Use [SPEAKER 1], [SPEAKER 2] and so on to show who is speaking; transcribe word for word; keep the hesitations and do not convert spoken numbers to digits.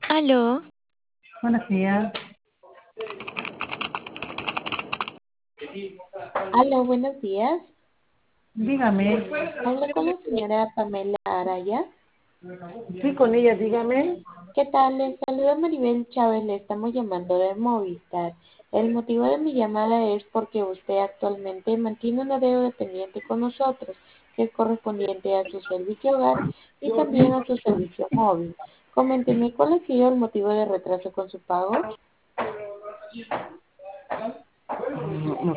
[SPEAKER 1] Aló,
[SPEAKER 2] Buenos días.
[SPEAKER 3] Aló, buenos días.
[SPEAKER 2] Dígame.
[SPEAKER 3] Hablo con la señora Pamela Araya.
[SPEAKER 2] Sí, con ella, dígame.
[SPEAKER 3] ¿Qué tal? Les saluda Maribel Chávez, le estamos llamando de Movistar. El motivo de mi llamada es porque usted actualmente mantiene una deuda pendiente con nosotros, que es correspondiente a su servicio hogar y también a su servicio móvil. Coménteme cuál ha sido el motivo de retraso con su pago.
[SPEAKER 2] No, no